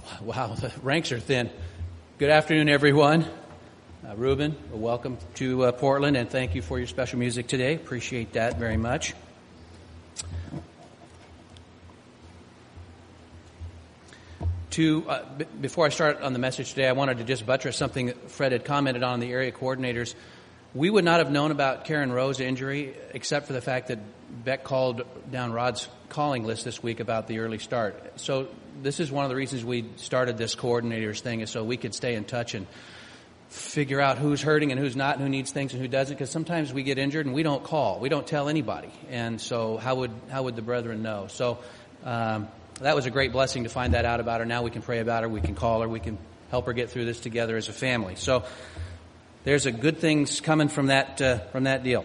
Wow, the ranks are thin. Good afternoon, everyone. Ruben, welcome to Portland, and thank you for your special music today. Appreciate that very much. Before I start on the message today, I wanted to just buttress something that Fred had commented on the area coordinators. We would not have known about Karen Rowe's injury except for the fact that Beck called down Rod's calling list this week about the early start. So this is one of the reasons we started this coordinators thing, is so we could stay in touch and figure out who's hurting and who's not and who needs things and who doesn't, because sometimes we get injured and we don't call. We don't tell anybody. And so how would the brethren know? So that was a great blessing to find that out about her. Now we can pray about her, we can call her, we can help her get through this together as a family. So there's a good things coming from that deal.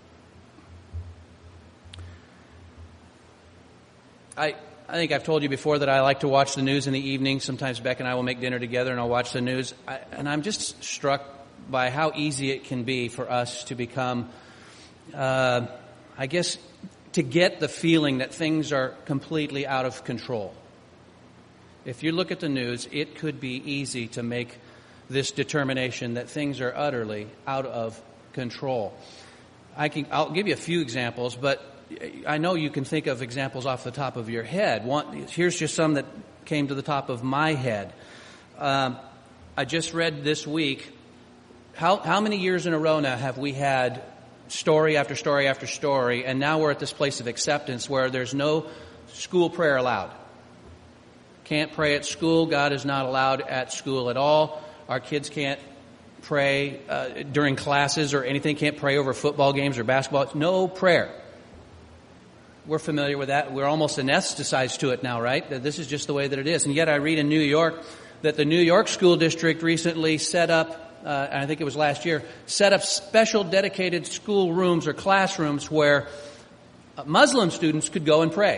I think I've told you before that I like to watch the news in the evening. Sometimes Beck and I will make dinner together and I'll watch the news. And I'm just struck by how easy it can be for us to become, to get the feeling that things are completely out of control. If you look at the news, it could be easy to make this determination that things are utterly out of control. I'll give you a few examples, but I know you can think of examples off the top of your head. Here's just some that came to the top of my head. I just read this week, how many years in a row now have we had story after story after story, and now we're at this place of acceptance where there's no school prayer allowed. Can't pray at school. God is not allowed at school at all. Our kids can't pray during classes or anything, can't pray over football games or basketball. No prayer. We're familiar with that. We're almost anesthetized to it now, right? That this is just the way that it is. And yet I read in New York that the New York School District recently set up, I think it was last year, set up special dedicated school rooms or classrooms where Muslim students could go and pray.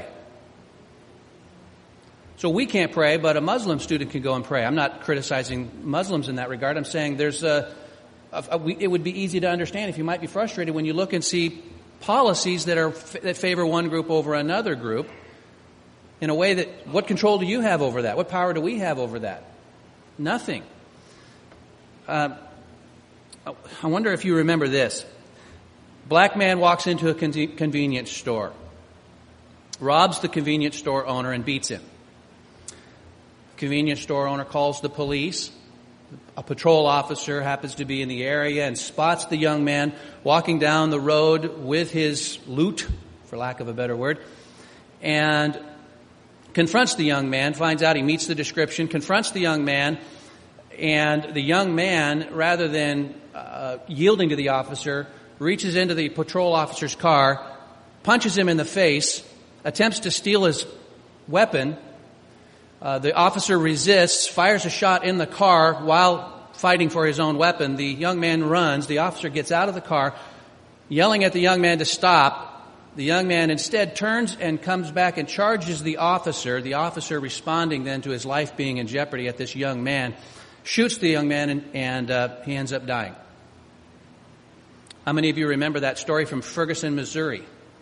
So we can't pray, but a Muslim student can go and pray. I'm not criticizing Muslims in that regard. I'm saying it would be easy to understand if you might be frustrated when you look and see policies that favor one group over another group in a way that, what control do you have over that? What power do we have over that? Nothing. I wonder if you remember this. Black man walks into a convenience store, robs the convenience store owner and beats him. Convenience store owner calls the police. A patrol officer happens to be in the area and spots the young man walking down the road with his loot, for lack of a better word, and confronts the young man, finds out he meets the description, confronts the young man, and the young man, rather than yielding to the officer, reaches into the patrol officer's car, punches him in the face, attempts to steal his weapon. The officer resists, fires a shot in the car while fighting for his own weapon. The young man runs. The officer gets out of the car, yelling at the young man to stop. The young man instead turns and comes back and charges the officer. The officer, responding then to his life being in jeopardy at this young man, shoots the young man and he ends up dying. How many of you remember that story from Ferguson, Missouri?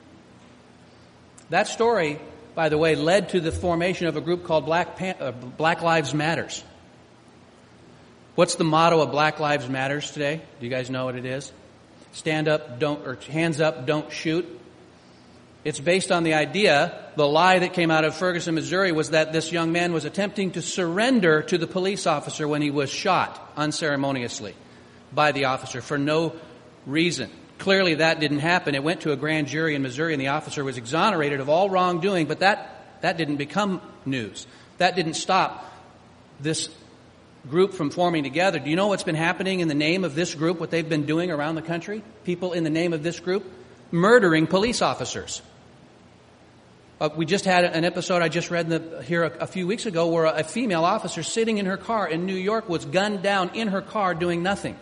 That story, by the way, led to the formation of a group called Black Lives Matters. What's the motto of Black Lives Matters today? Do you guys know what it is? Stand up, hands up, don't shoot. It's based on the idea, the lie that came out of Ferguson, Missouri, was that this young man was attempting to surrender to the police officer when he was shot unceremoniously by the officer for no reason. Clearly that didn't happen. It went to a grand jury in Missouri and the officer was exonerated of all wrongdoing, but that didn't become news. That didn't stop this group from forming together. Do you know what's been happening in the name of this group, what they've been doing around the country? People in the name of this group murdering police officers. We just had an episode I just read here a few weeks ago where a female officer sitting in her car in New York was gunned down in her car doing nothing.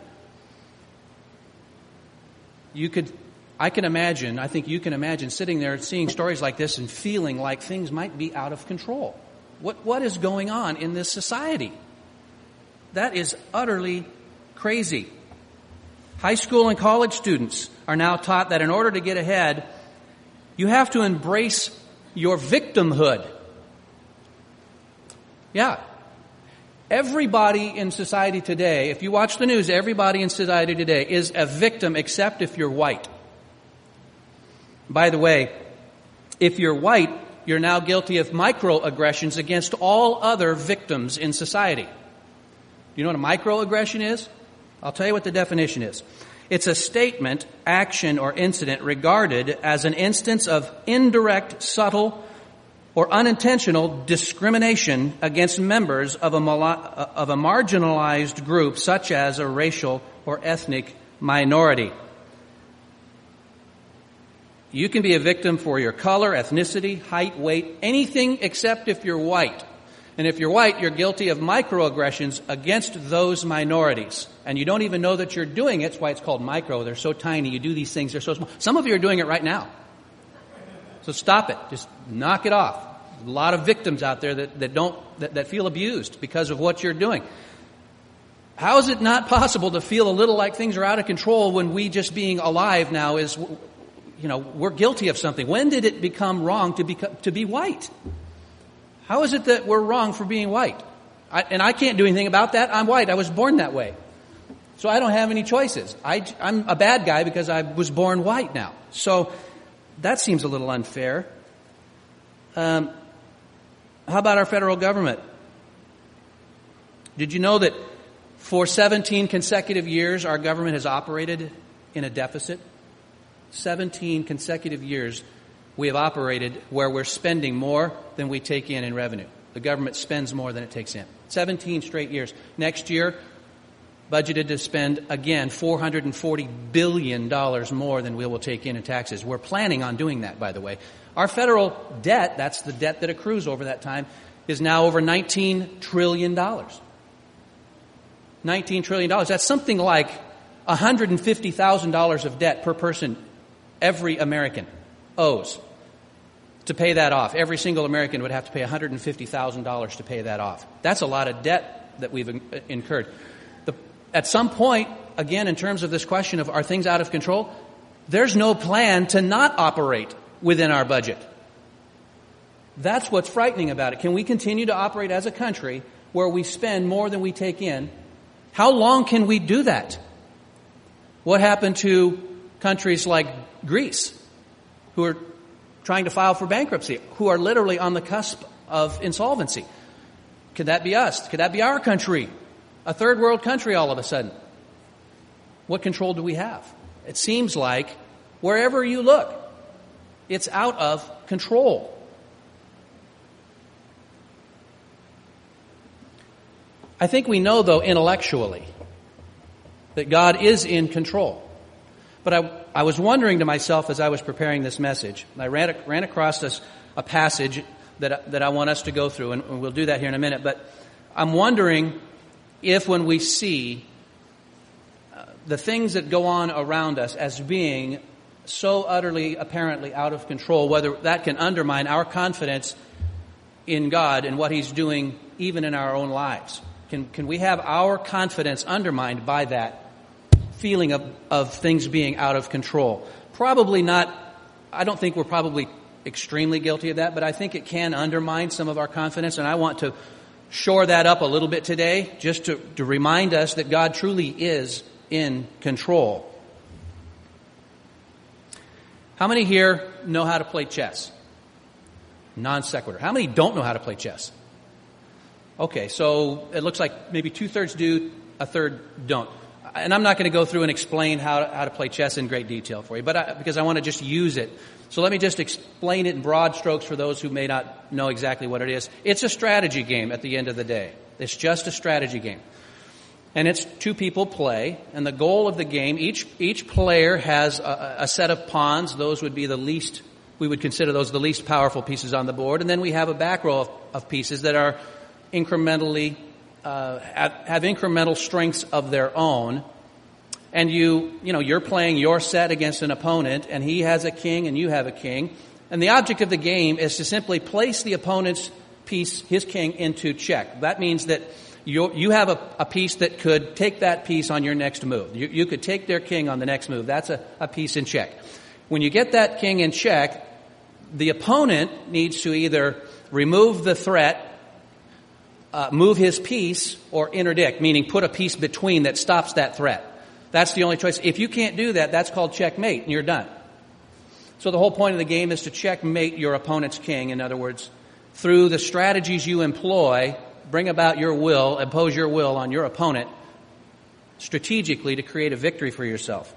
I think you can imagine sitting there seeing stories like this and feeling like things might be out of control. What is going on in this society? That is utterly crazy. High school and college students are now taught that in order to get ahead, you have to embrace your victimhood. Yeah. Everybody in society today, if you watch the news, everybody in society today is a victim except if you're white. By the way, if you're white, you're now guilty of microaggressions against all other victims in society. You know what a microaggression is? I'll tell you what the definition is. It's a statement, action, or incident regarded as an instance of indirect, subtle, or unintentional discrimination against members of a marginalized group, such as a racial or ethnic minority. You can be a victim for your color, ethnicity, height, weight, anything except if you're white. And if you're white, you're guilty of microaggressions against those minorities. And you don't even know that you're doing it. That's why it's called micro. They're so tiny. You do these things. They're so small. Some of you are doing it right now. So stop it. Just knock it off. There's a lot of victims out there that feel abused because of what you're doing. How is it not possible to feel a little like things are out of control when we just being alive now is, we're guilty of something? When did it become wrong to be white? How is it that we're wrong for being white? I can't do anything about that. I'm white. I was born that way. So I don't have any choices. I'm a bad guy because I was born white now. So that seems a little unfair. How about our federal government? Did you know that for 17 consecutive years our government has operated in a deficit? 17 consecutive years we have operated where we're spending more than we take in revenue. The government spends more than it takes in. 17 straight years. Next year, budgeted to spend, again, $440 billion more than we will take in taxes. We're planning on doing that, by the way. Our federal debt, that's the debt that accrues over that time, is now over $19 trillion. $19 trillion. That's something like $150,000 of debt per person every American owes. To pay that off, every single American would have to pay $150,000 to pay that off. That's a lot of debt that we've incurred. At some point, again, in terms of this question of are things out of control, there's no plan to not operate within our budget. That's what's frightening about it. Can we continue to operate as a country where we spend more than we take in? How long can we do that? What happened to countries like Greece, who are trying to file for bankruptcy, who are literally on the cusp of insolvency? Could that be us? Could that be our country? A third world country all of a sudden. What control do we have? It seems like wherever you look, it's out of control. I think we know, though, intellectually, that God is in control. But I was wondering to myself as I was preparing this message, I ran across a passage that I want us to go through, and we'll do that here in a minute. But I'm wondering if when we see the things that go on around us as being so utterly, apparently out of control, whether that can undermine our confidence in God and what He's doing even in our own lives. Can we have our confidence undermined by that feeling of things being out of control? Probably not. I don't think we're probably extremely guilty of that, but I think it can undermine some of our confidence, and I want to shore that up a little bit today, just to remind us that God truly is in control. How many here know how to play chess? Non sequitur. How many don't know how to play chess? Okay, so it looks like maybe 2/3 do, 1/3 don't. And I'm not going to go through and explain how to play chess in great detail for you, but because I want to just use it. So let me just explain it in broad strokes for those who may not know exactly what it is. It's a strategy game at the end of the day. It's just a strategy game. And it's two people play, and the goal of the game, each player has a set of pawns. Those would be we would consider those the least powerful pieces on the board. And then we have a back row of pieces that are incrementally have incremental strengths of their own, and you're playing your set against an opponent, and he has a king and you have a king, and the object of the game is to simply place the opponent's piece, his king, into check. That means that you have a piece that could take that piece on your next move. You could take their king on the next move. That's a piece in check. When you get that king in check, the opponent needs to either remove the threat move his piece or interdict, meaning put a piece between that stops that threat. That's the only choice. If you can't do that, that's called checkmate, and you're done. So the whole point of the game is to checkmate your opponent's king. In other words, through the strategies you employ, bring about your will, impose your will on your opponent strategically to create a victory for yourself.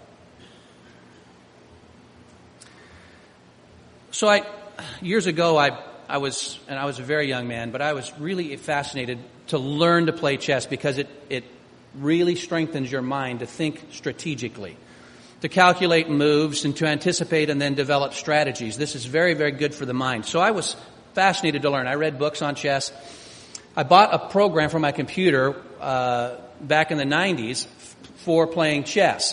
So years ago, I was a very young man, but I was really fascinated to learn to play chess because it really strengthens your mind to think strategically, to calculate moves and to anticipate and then develop strategies. This is very, very good for the mind. So I was fascinated to learn. I read books on chess. I bought a program for my computer back in the 90s for playing chess.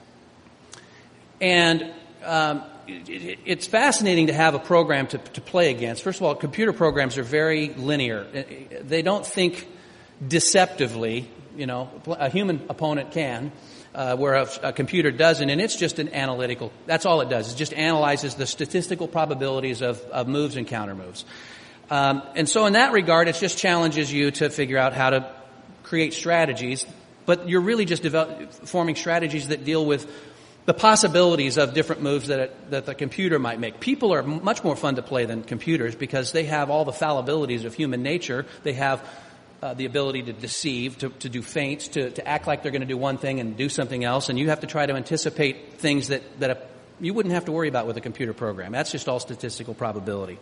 And it's fascinating to have a program to play against. First of all, computer programs are very linear. They don't think deceptively. A human opponent can, where a computer doesn't, and it's just an analytical. That's all it does. It just analyzes the statistical probabilities of moves and counter moves. And so in that regard, it just challenges you to figure out how to create strategies, but you're really just forming strategies that deal with the possibilities of different moves that the computer might make. People are much more fun to play than computers because they have all the fallibilities of human nature. They have the ability to deceive, to do feints, to act like they're going to do one thing and do something else, and you have to try to anticipate things that you wouldn't have to worry about with a computer program. That's just all statistical probability.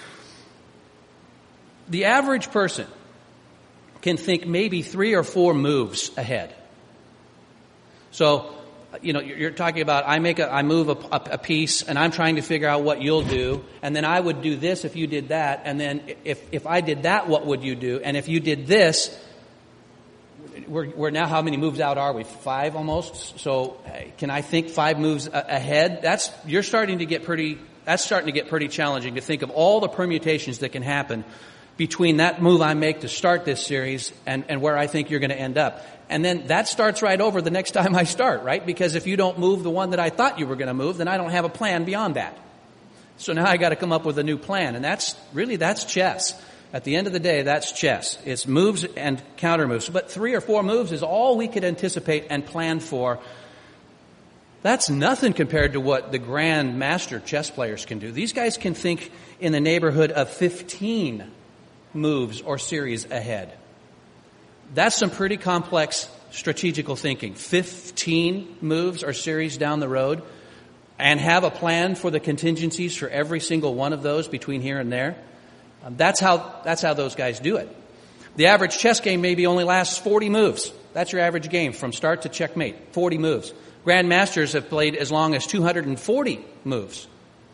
The average person can think maybe 3 or 4 moves ahead. So, you're talking about I move a piece and I'm trying to figure out what you'll do, and then I would do this if you did that, and then if I did that, what would you do? And if you did this, we're now, how many moves out are we? 5 almost? So can I think 5 moves ahead? That's starting to get pretty challenging to think of all the permutations that can happen between that move I make to start this series and where I think you're going to end up. And then that starts right over the next time I start, right? Because if you don't move the one that I thought you were going to move, then I don't have a plan beyond that. So now I got to come up with a new plan. And that's chess. At the end of the day, that's chess. It's moves and counter moves. But 3 or 4 moves is all we could anticipate and plan for. That's nothing compared to what the grand master chess players can do. These guys can think in the neighborhood of 15 moves or series ahead. That's some pretty complex strategical thinking. 15 moves or series down the road, and have a plan for the contingencies for every single one of those between here and there. That's how those guys do it. The average chess game maybe only lasts 40 moves. That's your average game from start to checkmate. 40 moves. Grandmasters have played as long as 240 moves.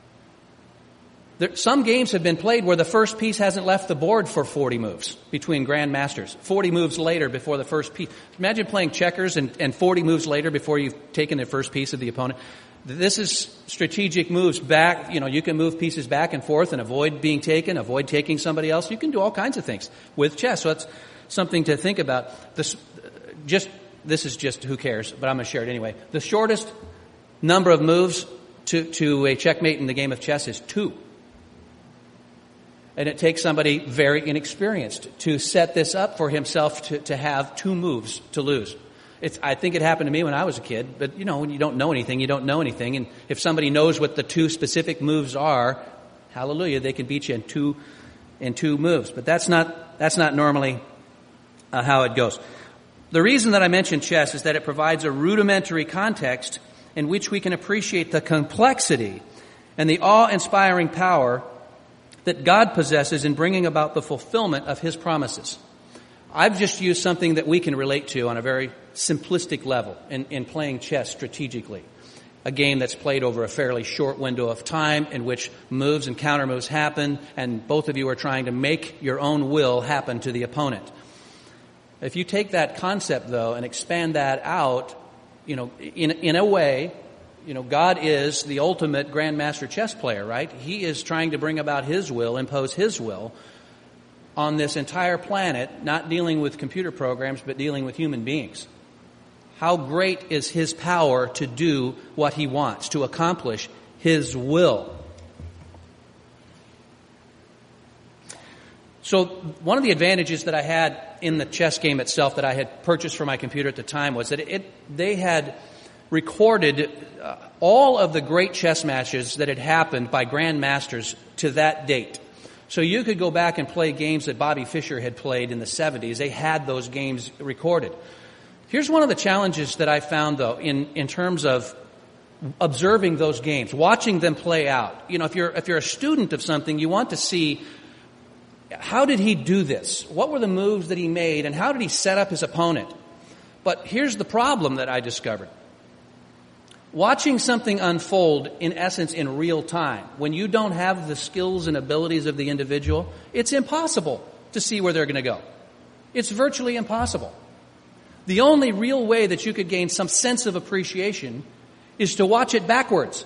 Some games have been played where the first piece hasn't left the board for 40 moves between grandmasters. 40 moves later before the first piece. Imagine playing checkers and 40 moves later before you've taken the first piece of the opponent. This is strategic moves back. You can move pieces back and forth and avoid being taken, avoid taking somebody else. You can do all kinds of things with chess. So that's something to think about. This is just who cares, but I'm going to share it anyway. The shortest number of moves to a checkmate in the game of chess is 2. And it takes somebody very inexperienced to set this up for himself to have 2 moves to lose. I think it happened to me when I was a kid, but when you don't know anything, you don't know anything. And if somebody knows what the 2 specific moves are, hallelujah, they can beat you in 2 moves. But that's not normally how it goes. The reason that I mention chess is that it provides a rudimentary context in which we can appreciate the complexity and the awe-inspiring power that God possesses in bringing about the fulfillment of His promises. I've just used something that we can relate to on a very simplistic level in playing chess strategically. A game that's played over a fairly short window of time in which moves and counter moves happen, and both of you are trying to make your own will happen to the opponent. If you take that concept, though, and expand that out, in a way, God is the ultimate grandmaster chess player, right? He is trying to bring about His will, impose His will on this entire planet, not dealing with computer programs, but dealing with human beings. How great is His power to do what He wants, to accomplish His will. So one of the advantages that I had in the chess game itself that I had purchased for my computer at the time was that they had recorded all of the great chess matches that had happened by grandmasters to that date. So you could go back and play games that Bobby Fischer had played in the 70s. They had those games recorded. Here's one of the challenges that I found, though, in terms of observing those games, watching them play out. You know, if you're a student of something, you want to see, how did he do this? What were the moves that he made, and how did he set up his opponent? But here's the problem that I discovered. Watching something unfold, in essence, in real time, when you don't have the skills and abilities of the individual, it's impossible to see where they're going to go. It's virtually impossible. The only real way that you could gain some sense of appreciation is to watch it backwards.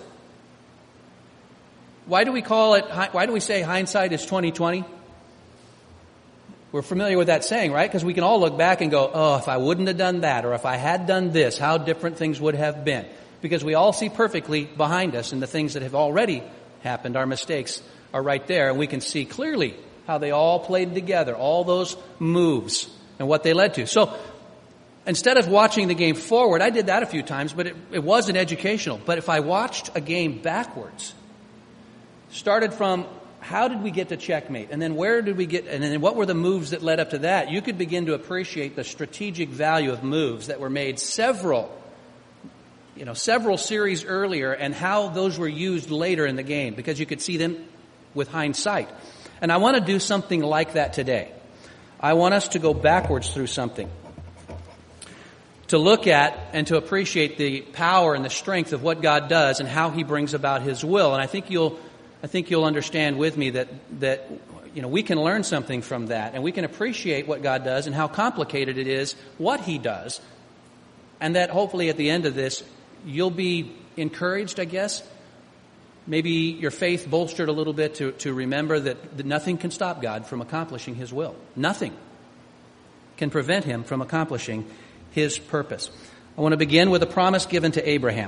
Why do we say hindsight is 20/20? We're familiar with that saying, right? Because we can all look back and go, oh, if I wouldn't have done that, or if I had done this, how different things would have been. Because we all see perfectly behind us, and the things that have already happened, our mistakes, are right there, and we can see clearly how they all played together, all those moves, and what they led to. So instead of watching the game forward, I did that a few times, but it wasn't educational. But if I watched a game backwards, started from how did we get to checkmate, and then where did we get, and then what were the moves that led up to that, you could begin to appreciate the strategic value of moves that were made several series earlier, and how those were used later in the game, because you could see them with hindsight. And I want to do something like that today. I want us to go backwards through something, to look at and to appreciate the power and the strength of what God does and how He brings about His will. And I think you'll understand with me that we can learn something from that, and we can appreciate what God does and how complicated it is what He does, and that hopefully at the end of this you'll be encouraged, I guess. Maybe your faith bolstered a little bit to remember that nothing can stop God from accomplishing His will. Nothing can prevent Him from accomplishing His purpose. I want to begin with a promise given to Abraham.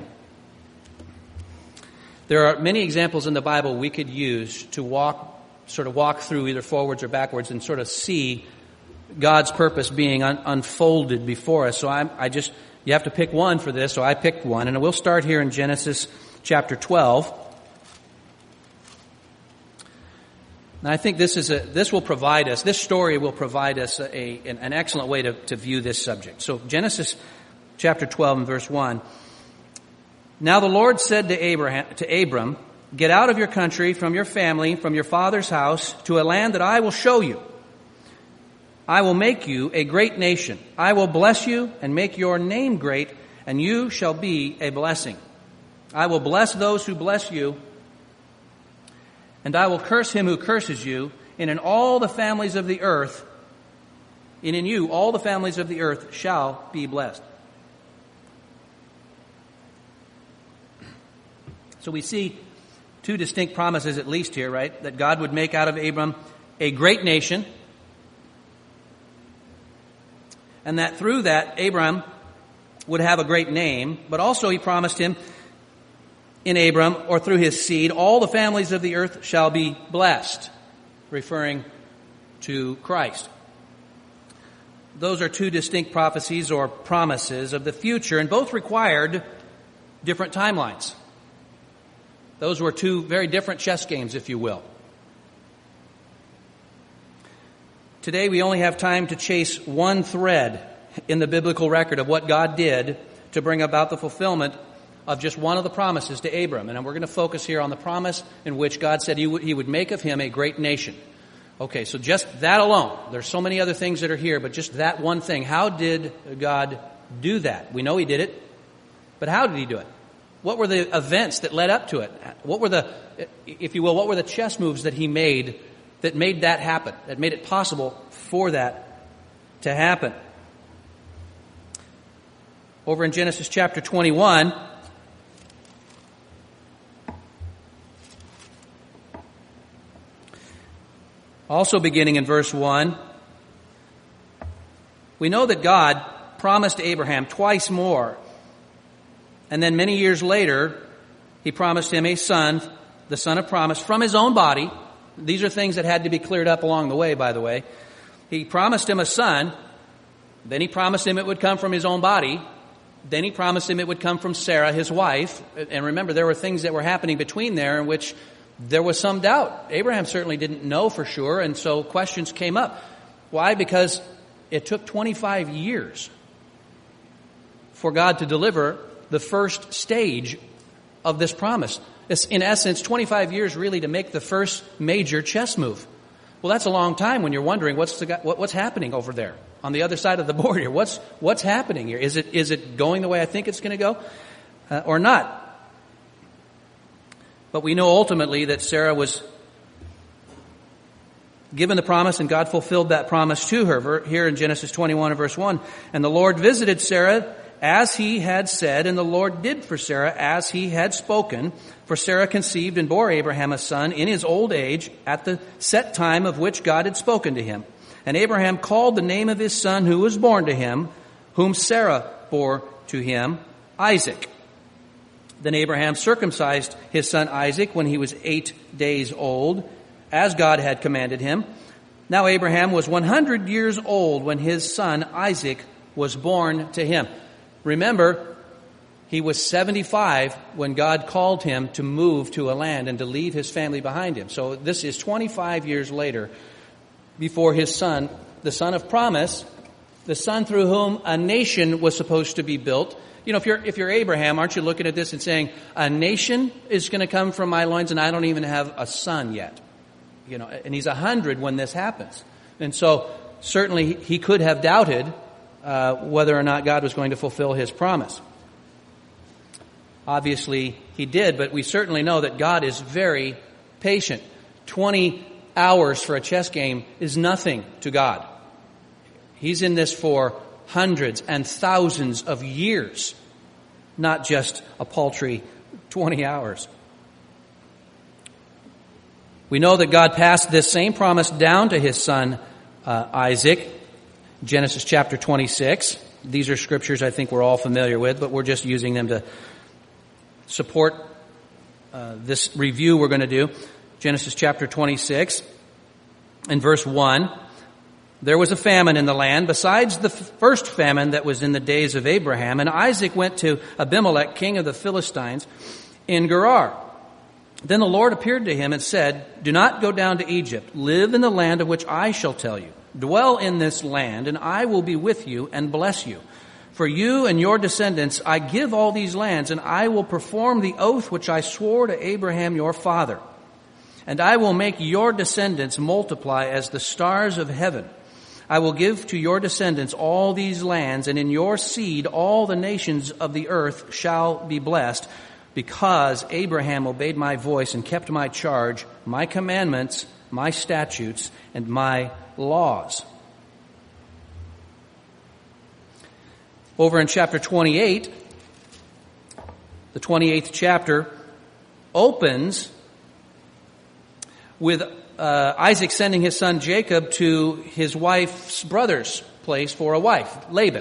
There are many examples in the Bible we could use to walk through either forwards or backwards and sort of see God's purpose being unfolded before us. So you have to pick one for this, so I picked one. And we'll start here in Genesis chapter 12. And I think this story will provide us an excellent way to view this subject. So Genesis chapter 12 and verse 1. Now the Lord said to Abram, get out of your country, from your family, from your father's house, to a land that I will show you. I will make you a great nation. I will bless you and make your name great, and you shall be a blessing. I will bless those who bless you, and I will curse him who curses you, and in all the families of the earth, and in you all the families of the earth shall be blessed. So we see two distinct promises at least here, right? That God would make out of Abram a great nation, and that through that Abram would have a great name, but also He promised him in Abram, or through his seed, all the families of the earth shall be blessed, referring to Christ. Those are two distinct prophecies or promises of the future, and both required different timelines. Those were two very different chess games, if you will. Today we only have time to chase one thread in the biblical record of what God did to bring about the fulfillment of just one of the promises to Abram. And we're going to focus here on the promise in which God said He would make of him a great nation. Okay, so just that alone. There's so many other things that are here, but just that one thing. How did God do that? We know He did it, but how did He do it? What were the events that led up to it? What were the chess moves that He made that made that happen, that made it possible for that to happen? Over in Genesis chapter 21, also beginning in verse 1, we know that God promised Abraham twice more. And then many years later, He promised him a son, the son of promise, from his own body, These are things that had to be cleared up along the way, by the way. He promised him a son. Then he promised him it would come from his own body. Then he promised him it would come from Sarah, his wife. And remember, there were things that were happening between there in which there was some doubt. Abraham certainly didn't know for sure, and so questions came up. Why? Because it took 25 years for God to deliver the first stage of this promise. It's, in essence, 25 years really to make the first major chess move. Well, that's a long time when you're wondering what's happening over there on the other side of the board here. What's happening here? Is it going the way I think it's going to go or not? But we know ultimately that Sarah was given the promise, and God fulfilled that promise to her. Here in Genesis 21 and verse 1, and the Lord visited Sarah as he had said, and the Lord did for Sarah as he had spoken. For Sarah conceived and bore Abraham a son in his old age at the set time of which God had spoken to him. And Abraham called the name of his son who was born to him, whom Sarah bore to him, Isaac. Then Abraham circumcised his son Isaac when he was 8 days old, as God had commanded him. Now Abraham was 100 years old when his son Isaac was born to him. Remember, he was 75 when God called him to move to a land and to leave his family behind him. So this is 25 years later before his son, the son of promise, the son through whom a nation was supposed to be built. You know, if you're Abraham, aren't you looking at this and saying, a nation is going to come from my loins and I don't even have a son yet? You know, and he's 100 when this happens. And so certainly he could have doubted whether or not God was going to fulfill his promise. Obviously he did, but we certainly know that God is very patient. 20 hours for a chess game is nothing to God. He's in this for hundreds and thousands of years, not just a paltry 20 hours. We know that God passed this same promise down to his son Isaac, Genesis chapter 26. These are scriptures I think we're all familiar with, but we're just using them to support this review we're going to do. Genesis chapter 26 and verse 1. There was a famine in the land besides the first famine that was in the days of Abraham. And Isaac went to Abimelech, king of the Philistines, in Gerar. Then the Lord appeared to him and said, do not go down to Egypt. Live in the land of which I shall tell you. Dwell in this land, and I will be with you and bless you. For you and your descendants I give all these lands, and I will perform the oath which I swore to Abraham your father. And I will make your descendants multiply as the stars of heaven. I will give to your descendants all these lands, and in your seed all the nations of the earth shall be blessed, because Abraham obeyed my voice and kept my charge, my commandments, my statutes, and my laws. Over in chapter 28, the 28th chapter opens with Isaac sending his son Jacob to his wife's brother's place for a wife, Laban.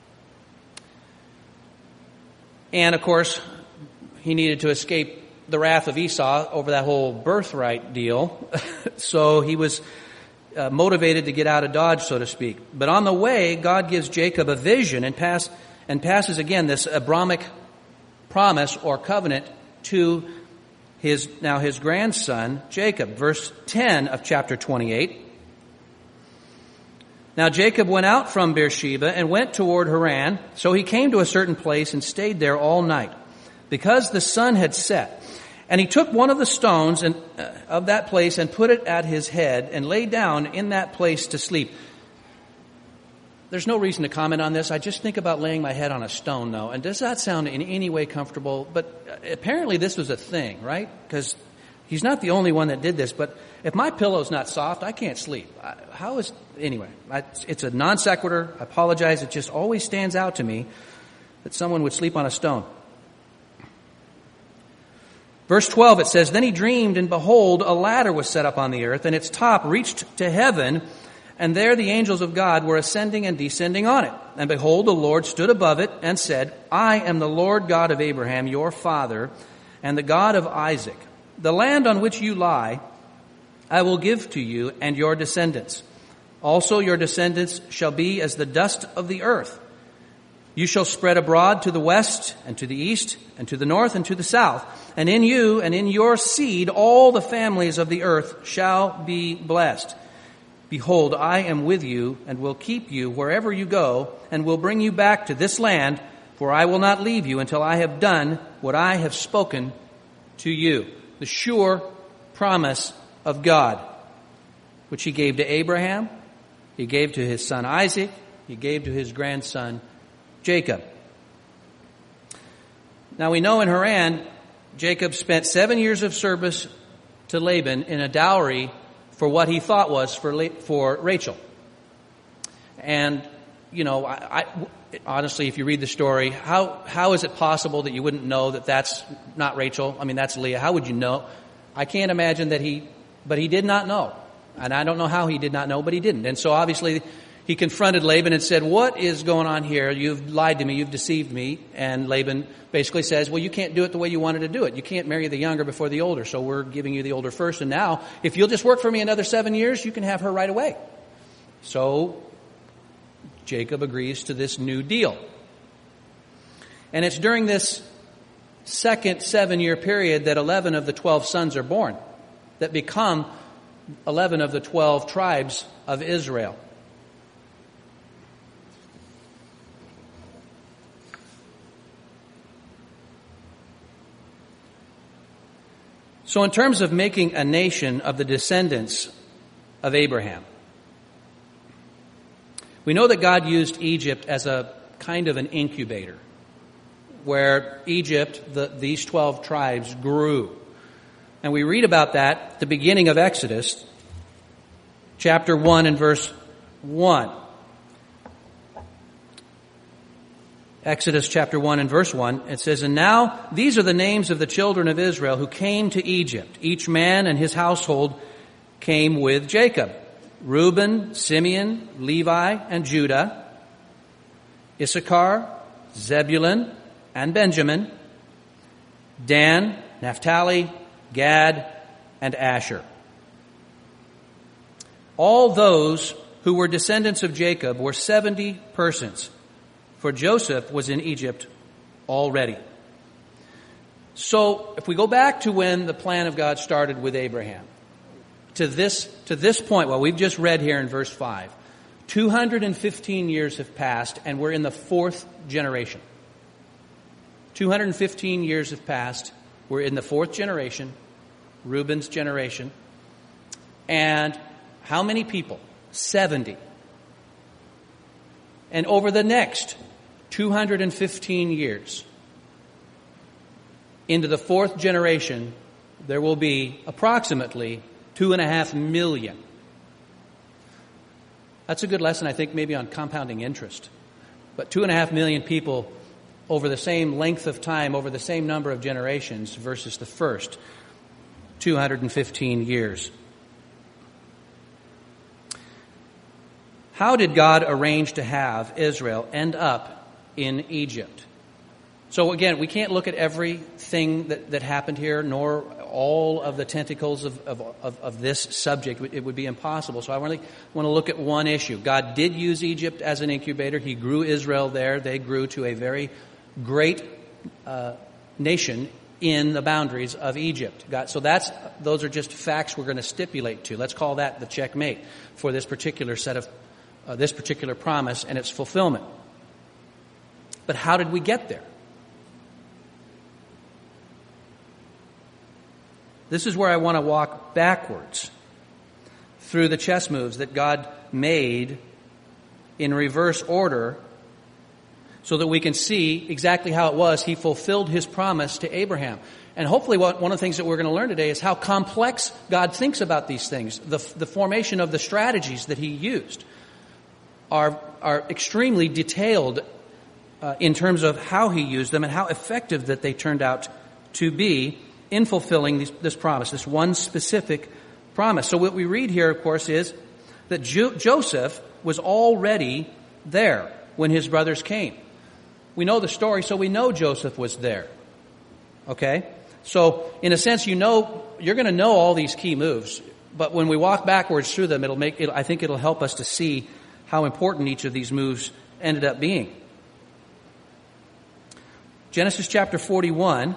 And of course, he needed to escape the wrath of Esau over that whole birthright deal. So he was motivated to get out of Dodge, so to speak. But on the way, God gives Jacob a vision and passes again this Abrahamic promise or covenant to his grandson, Jacob. Verse 10 of chapter 28. Now Jacob went out from Beersheba and went toward Haran. So he came to a certain place and stayed there all night, because the sun had set. And he took one of the stones of that place and put it at his head and lay down in that place to sleep. There's no reason to comment on this. I just think about laying my head on a stone, though. And does that sound in any way comfortable? But apparently this was a thing, right? Because he's not the only one that did this. But if my pillow's not soft, I can't sleep. Anyway, it's a non sequitur. I apologize. It just always stands out to me that someone would sleep on a stone. Verse 12, it says, Then he dreamed, and behold, a ladder was set up on the earth, and its top reached to heaven, and there the angels of God were ascending and descending on it. And behold, the Lord stood above it and said, I am the Lord God of Abraham, your father, and the God of Isaac. The land on which you lie, I will give to you and your descendants. Also your descendants shall be as the dust of the earth. You shall spread abroad to the west and to the east and to the north and to the south. And in you and in your seed all the families of the earth shall be blessed. Behold, I am with you and will keep you wherever you go and will bring you back to this land, for I will not leave you until I have done what I have spoken to you. The sure promise of God, which he gave to Abraham, he gave to his son Isaac, he gave to his grandson Jacob. Now we know in Haran, Jacob spent 7 years of service to Laban in a dowry for what he thought was for Rachel. And, you know, I honestly, if you read the story, how is it possible that you wouldn't know that that's not Rachel? I mean, that's Leah. How would you know? I can't imagine but he did not know. And I don't know how he did not know, but he didn't. And so obviously he confronted Laban and said, what is going on here? You've lied to me. You've deceived me. And Laban basically says, well, you can't do it the way you wanted to do it. You can't marry the younger before the older. So we're giving you the older first. And now, if you'll just work for me another 7 years, you can have her right away. So Jacob agrees to this new deal. And it's during this second 7-year period that 11 of the 12 sons are born, that become 11 of the 12 tribes of Israel. So in terms of making a nation of the descendants of Abraham, we know that God used Egypt as a kind of an incubator, where Egypt, these 12 tribes, grew. And we read about that at the beginning of Exodus, chapter 1 and verse 1. Exodus chapter 1 and verse 1, it says, And now these are the names of the children of Israel who came to Egypt. Each man and his household came with Jacob. Reuben, Simeon, Levi, and Judah. Issachar, Zebulun, and Benjamin. Dan, Naphtali, Gad, and Asher. All those who were descendants of Jacob were 70 persons, for Joseph was in Egypt already. So if we go back to when the plan of God started with Abraham, to this point, what we've just read here in verse 5, 215 years have passed and we're in the 4th generation. 215 years have passed. We're in the 4th generation, Reuben's generation. And how many people? 70. And over the next 215 years, into the 4th generation, there will be approximately 2.5 million. That's a good lesson, I think, maybe on compounding interest. But 2.5 million people over the same length of time, over the same number of generations versus the first 215 years. How did God arrange to have Israel end up in Egypt? So again, we can't look at everything that happened here, nor all of the tentacles of this subject. It would be impossible. So I really want to look at one issue. God did use Egypt as an incubator. He grew Israel there. They grew to a very great nation in the boundaries of Egypt. So those are just facts we're going to stipulate to. Let's call that the checkmate for this particular set of this particular promise and its fulfillment. But how did we get there? This is where I want to walk backwards through the chess moves that God made in reverse order so that we can see exactly how it was He fulfilled His promise to Abraham. And hopefully one of the things that we're going to learn today is how complex God thinks about these things. The formation of the strategies that He used are extremely detailed in terms of how He used them and how effective that they turned out to be in fulfilling this promise, this one specific promise. So what we read here, of course, is that Joseph was already there when his brothers came. We know the story, so we know Joseph was there. Okay? So, in a sense, you're going to know all these key moves. But when we walk backwards through them, I think it'll help us to see how important each of these moves ended up being. Genesis chapter 41,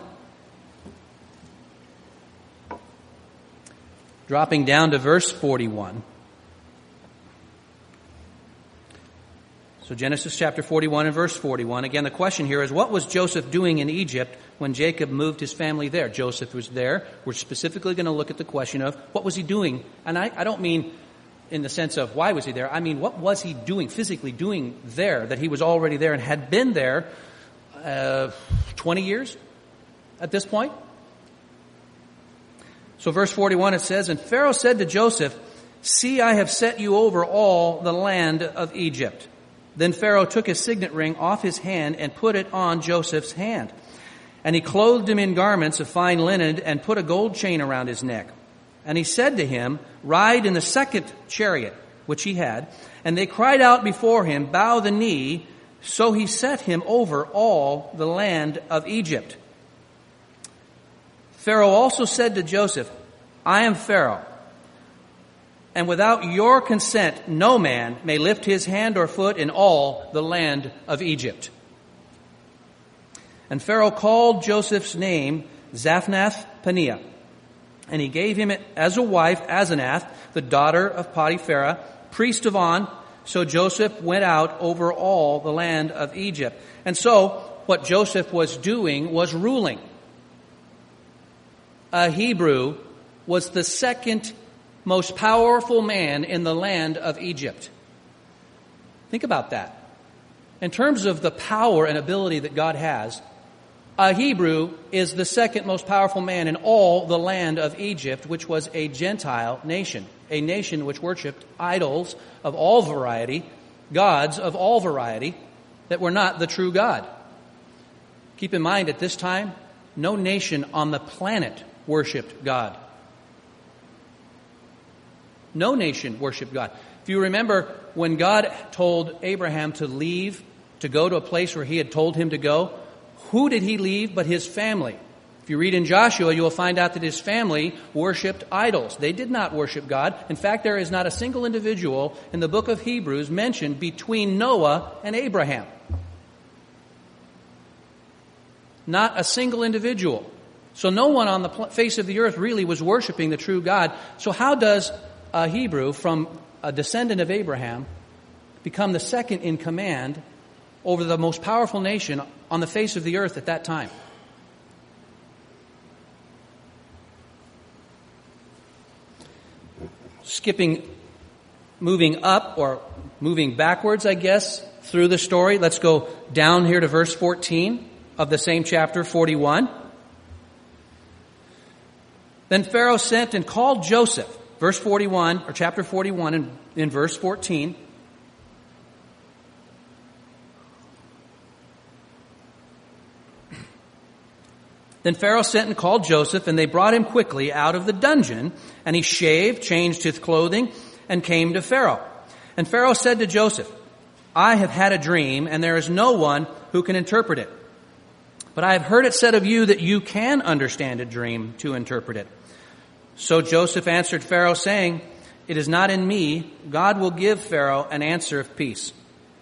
dropping down to verse 41. So Genesis chapter 41 and verse 41. Again, the question here is, what was Joseph doing in Egypt when Jacob moved his family there? Joseph was there. We're specifically going to look at the question of what was he doing? And I don't mean in the sense of why was he there. I mean, what was he doing, physically doing there, that he was already there and had been there 20 years at this point? So verse 41, it says, "And Pharaoh said to Joseph, 'See, I have set you over all the land of Egypt.' Then Pharaoh took his signet ring off his hand and put it on Joseph's hand. And he clothed him in garments of fine linen and put a gold chain around his neck. And he said to him, 'Ride in the second chariot,' which he had. And they cried out before him, 'Bow the knee.' So he set him over all the land of Egypt. Pharaoh also said to Joseph, 'I am Pharaoh, and without your consent no man may lift his hand or foot in all the land of Egypt.' And Pharaoh called Joseph's name Zaphnath-Paneah, and he gave him as a wife Asenath, the daughter of Potiphera, priest of On. So Joseph went out over all the land of Egypt." And so what Joseph was doing was ruling. A Hebrew was the second most powerful man in the land of Egypt. Think about that. In terms of the power and ability that God has, a Hebrew is the second most powerful man in all the land of Egypt, which was a Gentile nation, a nation which worshipped idols of all variety, gods of all variety that were not the true God. Keep in mind, at this time, no nation on the planet worshipped God. No nation worshipped God. If you remember, when God told Abraham to leave, to go to a place where he had told him to go, who did he leave but his family? If you read in Joshua, you will find out that his family worshipped idols. They did not worship God. In fact, there is not a single individual in the book of Hebrews mentioned between Noah and Abraham. Not a single individual. So no one on the face of the earth really was worshiping the true God. So how does a Hebrew from a descendant of Abraham become the second in command over the most powerful nation on the face of the earth at that time? Moving up or moving backwards, I guess, through the story. Let's go down here to verse 14 of the same chapter 41. Then Pharaoh sent and called Joseph. Verse 41, or chapter 41 in verse 14. Then Pharaoh sent and called Joseph, and they brought him quickly out of the dungeon, and he shaved, changed his clothing, and came to Pharaoh. And Pharaoh said to Joseph, "I have had a dream, and there is no one who can interpret it. But I have heard it said of you that you can understand a dream to interpret it." So Joseph answered Pharaoh, saying, "It is not in me. God will give Pharaoh an answer of peace."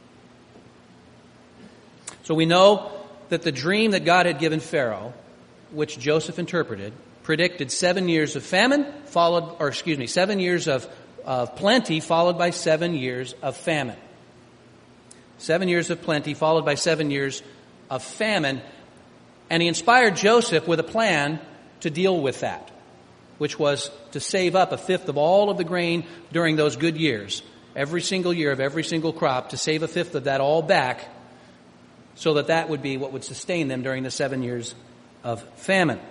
So we know that the dream that God had given Pharaoh, which Joseph interpreted, predicted 7 years of famine, 7 years of plenty, followed by 7 years of famine. 7 years of plenty, followed by 7 years of famine. And he inspired Joseph with a plan to deal with that, which was to save up a fifth of all of the grain during those good years, every single year of every single crop, to save a fifth of that all back, so that that would be what would sustain them during the 7 years of famine.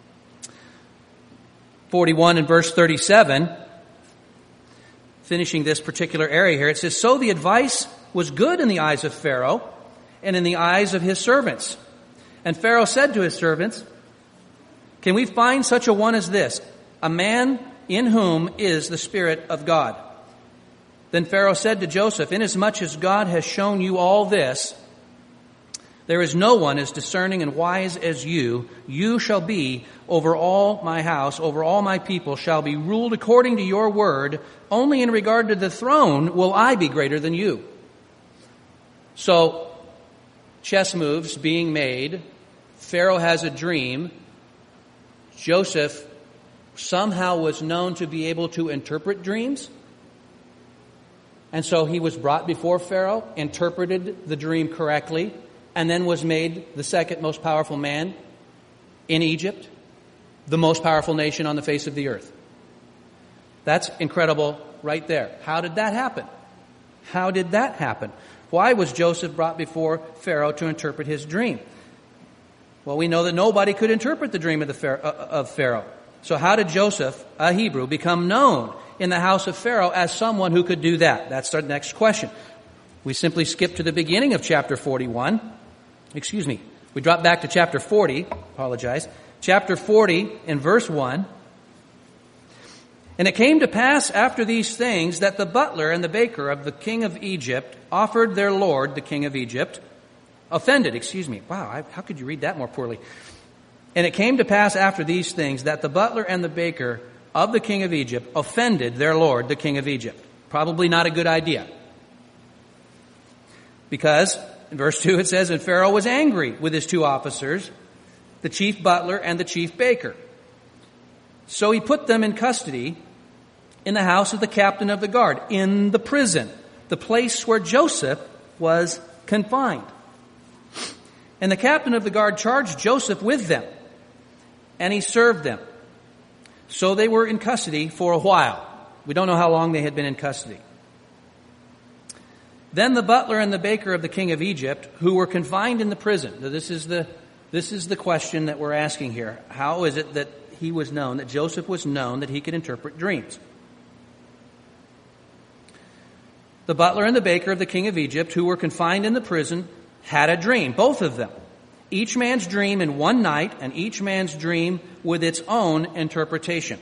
41 and verse 37, finishing this particular area here, it says, "So the advice was good in the eyes of Pharaoh and in the eyes of his servants. And Pharaoh said to his servants, 'Can we find such a one as this, a man in whom is the Spirit of God?' Then Pharaoh said to Joseph, 'Inasmuch as God has shown you all this, There is no one as discerning and wise as you. You shall be over all my house, over all my people, shall be ruled according to your word. Only in regard to the throne will I be greater than you. So, chess moves being made. Pharaoh has a dream. Joseph somehow was known to be able to interpret dreams. And so he was brought before Pharaoh, interpreted the dream correctly, and then was made the second most powerful man in Egypt, the most powerful nation on the face of the earth. That's incredible right there. How did that happen? How did that happen? Why was Joseph brought before Pharaoh to interpret his dream? Well, we know that nobody could interpret the dream of Pharaoh. So how did Joseph, a Hebrew, become known in the house of Pharaoh as someone who could do that? That's our next question. We simply skip to the beginning of chapter 41. We drop back to chapter 40. Chapter 40 in verse 1. And it came to pass after these things that the butler and the baker of the king of Egypt offered their lord, the king of Egypt, Wow, how could you read that more poorly? And it came to pass after these things that the butler and the baker of the king of Egypt offended their lord, the king of Egypt. Probably not a good idea. Because, in verse 2 it says, and Pharaoh was angry with his two officers, the chief butler and the chief baker. So he put them in custody in the house of the captain of the guard, in the prison, the place where Joseph was confined. And the captain of the guard charged Joseph with them, and he served them. So they were in custody for a while. We don't know how long they had been in custody. Then the butler and the baker of the king of Egypt, who were confined in the prison. Now this is the question that we're asking here. How is it that he was known, that Joseph was known that he could interpret dreams? The butler and the baker of the king of Egypt, who were confined in the prison, had a dream, both of them. Each man's dream in one night, and each man's dream with its own interpretation.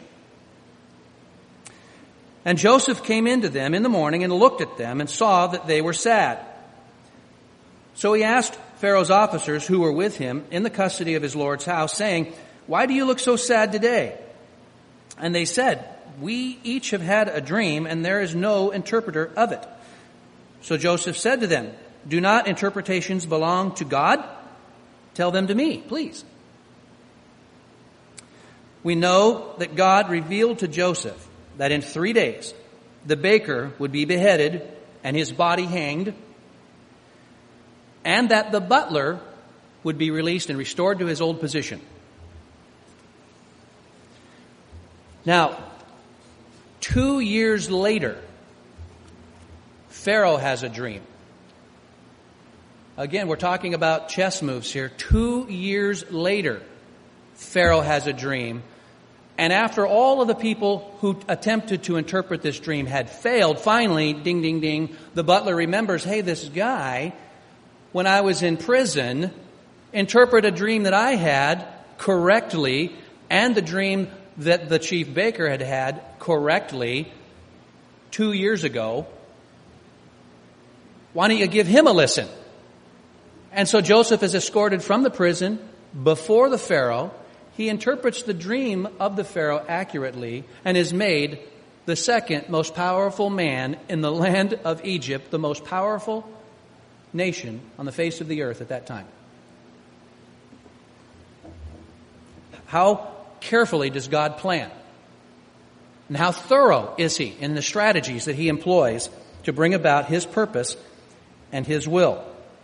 And Joseph came into them in the morning and looked at them and saw that they were sad. So he asked Pharaoh's officers who were with him in the custody of his Lord's house, saying, why do you look so sad today? And they said, we each have had a dream, and there is no interpreter of it. So Joseph said to them, do not interpretations belong to God? Tell them to me, please. We know that God revealed to Joseph that in 3 days the baker would be beheaded and his body hanged, and that the butler would be released and restored to his old position. Now, 2 years later, Pharaoh has a dream. Again, we're talking about chess moves here. 2 years later, Pharaoh has a dream. And after all of the people who attempted to interpret this dream had failed, finally, ding, ding, ding, the butler remembers, hey, this guy, when I was in prison, interpreted a dream that I had correctly, and the dream that the chief baker had had correctly 2 years ago. Why don't you give him a listen? And so Joseph is escorted from the prison before the Pharaoh. He interprets the dream of the Pharaoh accurately and is made the second most powerful man in the land of Egypt, the most powerful nation on the face of the earth at that time. How carefully does God plan? And how thorough is he in the strategies that he employs to bring about his purpose and his will?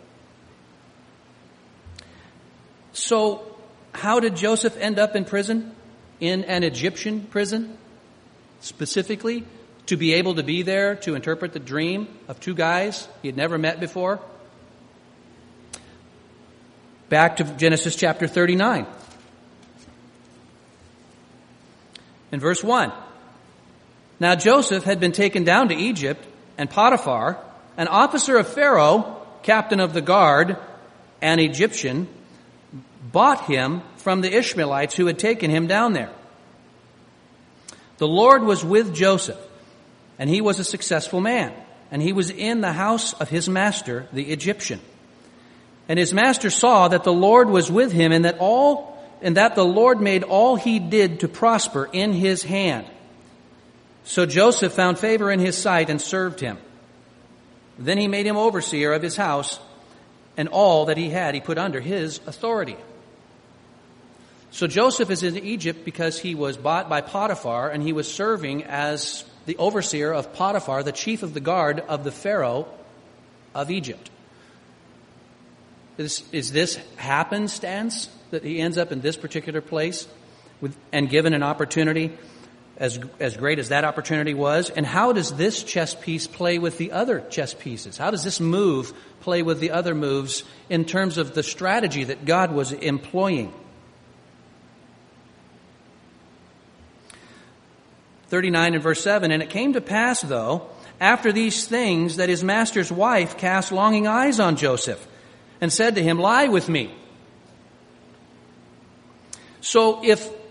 So, how did Joseph end up in prison? In an Egyptian prison? Specifically, to be able to be there to interpret the dream of two guys he had never met before? Back to Genesis chapter 39. In verse 1. Now Joseph had been taken down to Egypt, and Potiphar, an officer of Pharaoh, captain of the guard, an Egyptian, bought him from the Ishmaelites who had taken him down there. The Lord was with Joseph, and he was a successful man, and he was in the house of his master, the Egyptian. And his master saw that the Lord was with him, and that the Lord made all he did to prosper in his hand. So Joseph found favor in his sight and served him. Then he made him overseer of his house, and all that he had he put under his authority. So Joseph is in Egypt because he was bought by Potiphar, and he was serving as the overseer of Potiphar, the chief of the guard of the Pharaoh of Egypt. Is this happenstance that he ends up in this particular place and given an opportunity as great as that opportunity was? And how does this chess piece play with the other chess pieces? How does this move play with the other moves in terms of the strategy that God was employing? 39 and verse 7, and it came to pass, though, after these things, that his master's wife cast longing eyes on Joseph and said to him, lie with me. So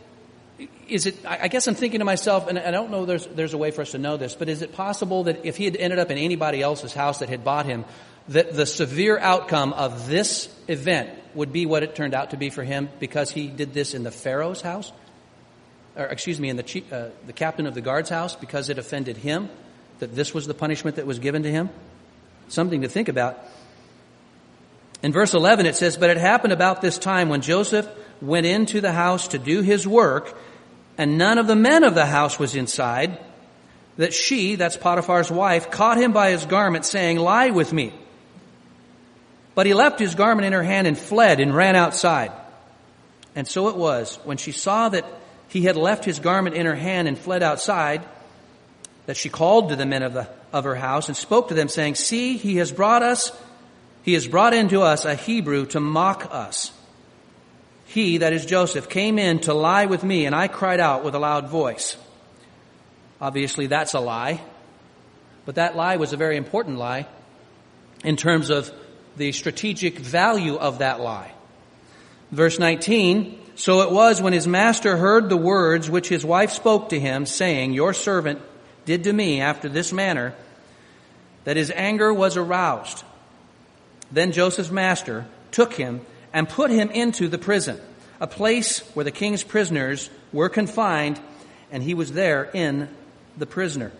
I guess I'm thinking to myself, and I don't know there's a way for us to know this, but is it possible that if he had ended up in anybody else's house that had bought him, that the severe outcome of this event would be what it turned out to be for him because he did this in the Pharaoh's house? Or in the captain of the guard's house, because it offended him, that this was the punishment that was given to him? Something to think about. In verse 11 it says, but it happened about this time when Joseph went into the house to do his work, and none of the men of the house was inside, that she, that's Potiphar's wife, caught him by his garment, saying, lie with me. But he left his garment in her hand and fled and ran outside. And so it was, when she saw that he had left his garment in her hand and fled outside, that she called to the men of her house and spoke to them, saying, see, he has brought into us a Hebrew to mock us. He, that is Joseph, came in to lie with me, and I cried out with a loud voice. Obviously, that's a lie. But that lie was a very important lie in terms of the strategic value of that lie. Verse 19, so it was when his master heard the words which his wife spoke to him, saying, your servant did to me after this manner, that his anger was aroused. Then Joseph's master took him and put him into the prison, a place where the king's prisoners were confined, and he was there in the prison.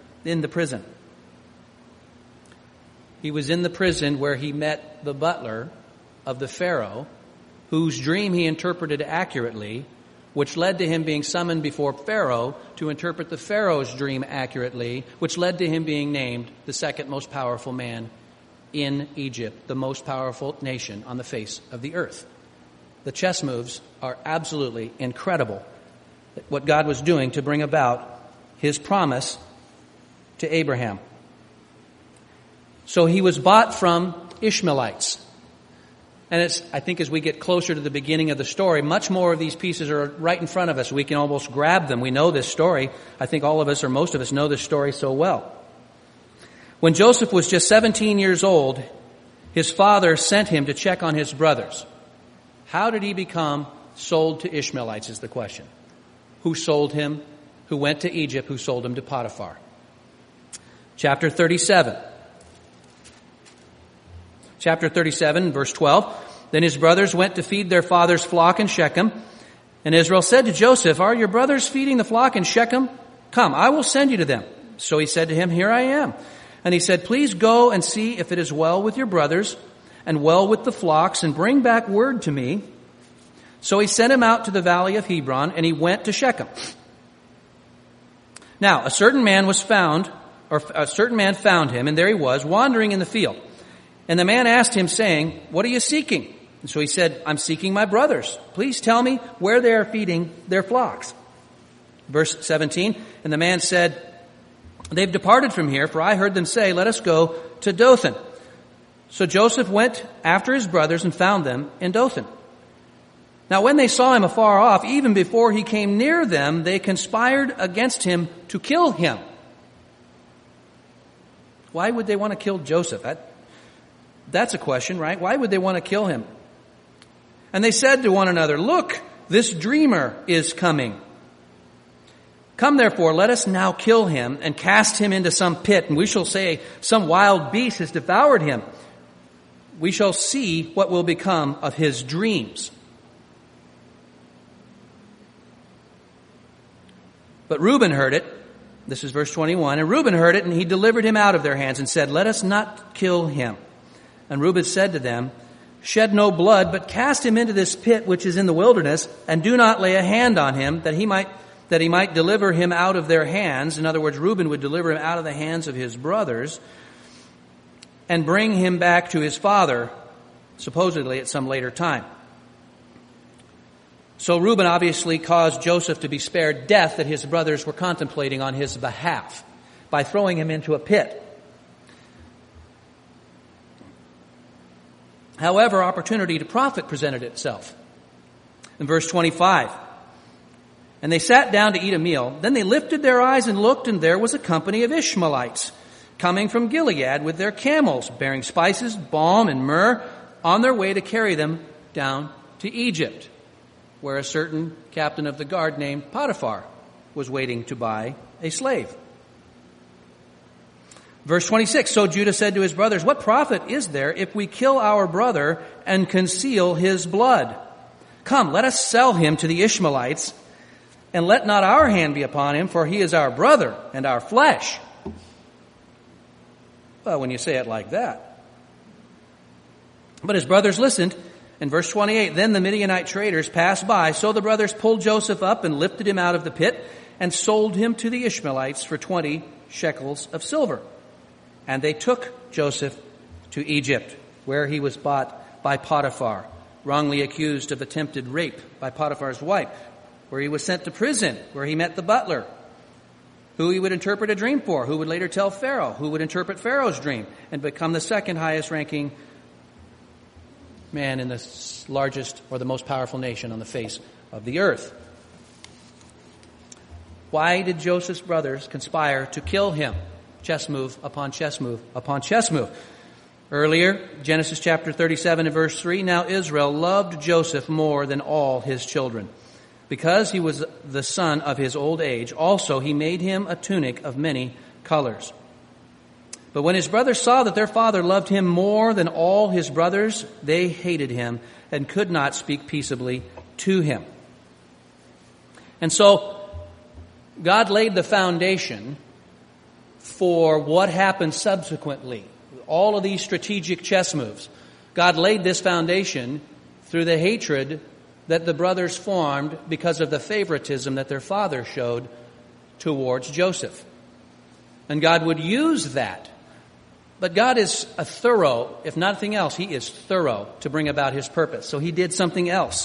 He was in the prison where he met the butler of the Pharaoh, whose dream he interpreted accurately, which led to him being summoned before Pharaoh to interpret the Pharaoh's dream accurately, which led to him being named the second most powerful man in Egypt, the most powerful nation on the face of the earth. The chess moves are absolutely incredible, what God was doing to bring about his promise to Abraham. So he was bought from Ishmaelites. And I think as we get closer to the beginning of the story, much more of these pieces are right in front of us. We can almost grab them. We know this story. I think all of us or most of us know this story so well. When Joseph was just 17 years old, his father sent him to check on his brothers. How did he become sold to Ishmaelites is the question. Who sold him? Who went to Egypt? Who sold him to Potiphar? Chapter 37. Chapter 37, verse 12. Then his brothers went to feed their father's flock in Shechem. And Israel said to Joseph, are your brothers feeding the flock in Shechem? Come, I will send you to them. So he said to him, here I am. And he said, please go and see if it is well with your brothers and well with the flocks, and bring back word to me. So he sent him out to the valley of Hebron, and he went to Shechem. Now, a certain man found him, and there he was, wandering in the field. And the man asked him, saying, what are you seeking? And so he said, I'm seeking my brothers. Please tell me where they are feeding their flocks. Verse 17, and the man said, they've departed from here, for I heard them say, let us go to Dothan. So Joseph went after his brothers and found them in Dothan. Now when they saw him afar off, even before he came near them, they conspired against him to kill him. Why would they want to kill Joseph? That's a question, right? Why would they want to kill him? And they said to one another, look, this dreamer is coming. Come therefore, let us now kill him and cast him into some pit, and we shall say some wild beast has devoured him. we shall see what will become of his dreams. But Reuben heard it. This is verse 21. And Reuben heard it, and he delivered him out of their hands and said, let us not kill him. And Reuben said to them, shed no blood, but cast him into this pit which is in the wilderness, and do not lay a hand on him, that he might deliver him out of their hands. In other words, Reuben would deliver him out of the hands of his brothers, and bring him back to his father, supposedly at some later time. So Reuben obviously caused Joseph to be spared death that his brothers were contemplating on his behalf by throwing him into a pit. However, opportunity to profit presented itself. In verse 25, and they sat down to eat a meal. Then they lifted their eyes and looked, and there was a company of Ishmaelites coming from Gilead with their camels, bearing spices, balm, and myrrh, on their way to carry them down to Egypt, where a certain captain of the guard named Potiphar was waiting to buy a slave. Verse 26, so Judah said to his brothers, what profit is there if we kill our brother and conceal his blood? Come, let us sell him to the Ishmaelites, and let not our hand be upon him, for he is our brother and our flesh. Well, when you say it like that. But his brothers listened. In verse 28, then the Midianite traders passed by. So the brothers pulled Joseph up and lifted him out of the pit and sold him to the Ishmaelites for 20 shekels of silver. And they took Joseph to Egypt, where he was bought by Potiphar, wrongly accused of attempted rape by Potiphar's wife, where he was sent to prison, where he met the butler, who he would interpret a dream for, who would later tell Pharaoh, who would interpret Pharaoh's dream, and become the second highest ranking man in the largest or the most powerful nation on the face of the earth. Why did Joseph's brothers conspire to kill him? Chess move upon chess move upon chess move. Earlier, Genesis chapter 37 and verse 3, now Israel loved Joseph more than all his children. Because he was the son of his old age, also he made him a tunic of many colors. But when his brothers saw that their father loved him more than all his brothers, they hated him and could not speak peaceably to him. And so God laid the foundation for what happened subsequently. All of these strategic chess moves. God laid this foundation through the hatred that the brothers formed because of the favoritism that their father showed towards Joseph. And God would use that. But God is a thorough, if nothing else, he is thorough to bring about his purpose. So he did something else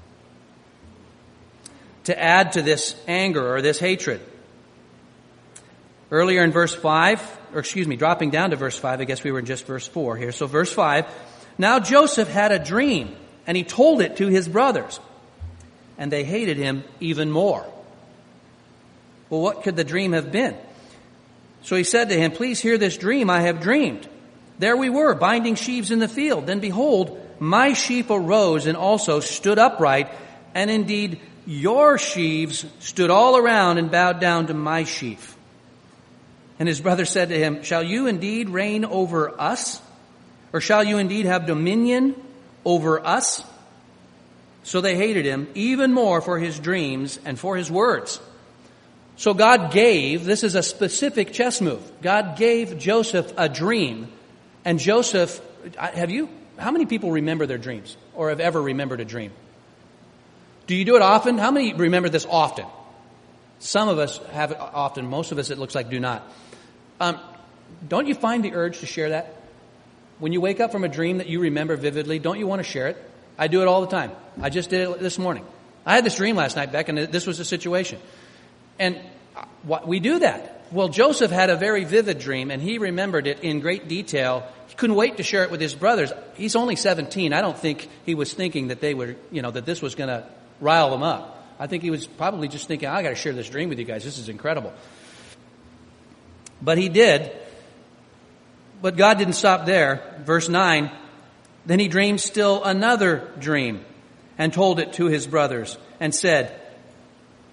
to add to this anger or this hatred. Earlier in verse 5, dropping down to verse 5, I guess we were in just verse 4 here. So verse 5, now Joseph had a dream, and he told it to his brothers, and they hated him even more. Well, what could the dream have been? So he said to him, please hear this dream I have dreamed. There we were, binding sheaves in the field. Then behold, my sheep arose and also stood upright, and indeed your sheaves stood all around and bowed down to my sheaf. And his brother said to him, shall you indeed reign over us? Or shall you indeed have dominion over us? So they hated him even more for his dreams and for his words. So God gave, this is a specific chess move, God gave Joseph a dream. And Joseph, how many people remember their dreams or have ever remembered a dream? Do you do it often? How many remember this often? Some of us have it often. Most of us, it looks like, do not. Don't you find the urge to share that? When you wake up from a dream that you remember vividly, don't you want to share it? I do it all the time. I just did it this morning. I had this dream last night, Beck, and this was the situation. And we do that. Well, Joseph had a very vivid dream, and he remembered it in great detail. He couldn't wait to share it with his brothers. He's only 17. I don't think he was thinking that they would, that this was going to rile them up. I think he was probably just thinking, I got to share this dream with you guys. This is incredible. But he did. But God didn't stop there. Verse 9, then he dreamed still another dream and told it to his brothers and said,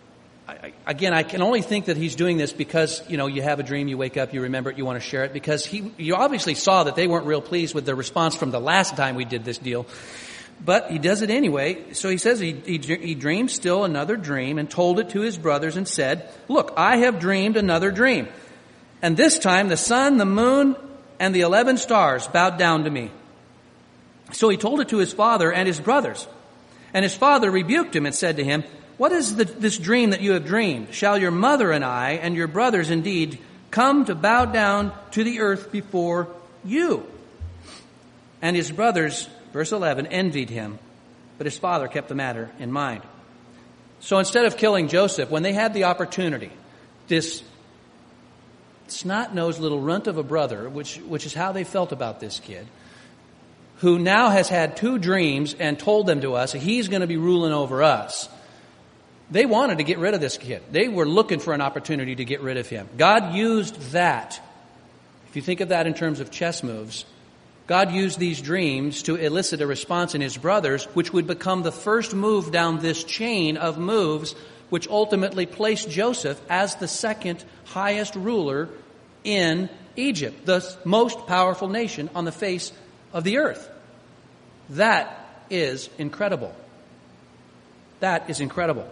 I can only think that he's doing this because, you have a dream, you wake up, you remember it, you want to share it, because you obviously saw that they weren't real pleased with the response from the last time we did this deal. But he does it anyway. So he says he dreamed still another dream and told it to his brothers and said, "Look, I have dreamed another dream. And this time the sun, the moon, and the 11 stars bowed down to me." So he told it to his father and his brothers. And his father rebuked him and said to him, "What is this dream that you have dreamed? Shall your mother and I and your brothers indeed come to bow down to the earth before you?" And his brothers, verse 11, envied him, but his father kept the matter in mind. So instead of killing Joseph, when they had the opportunity, this snot-nosed little runt of a brother, which is how they felt about this kid, who now has had 2 dreams and told them to us, he's going to be ruling over us. They wanted to get rid of this kid. They were looking for an opportunity to get rid of him. God used that. If you think of that in terms of chess moves, God used these dreams to elicit a response in his brothers, which would become the first move down this chain of moves, which ultimately placed Joseph as the second highest ruler in Egypt, the most powerful nation on the face of the earth. That is incredible. That is incredible.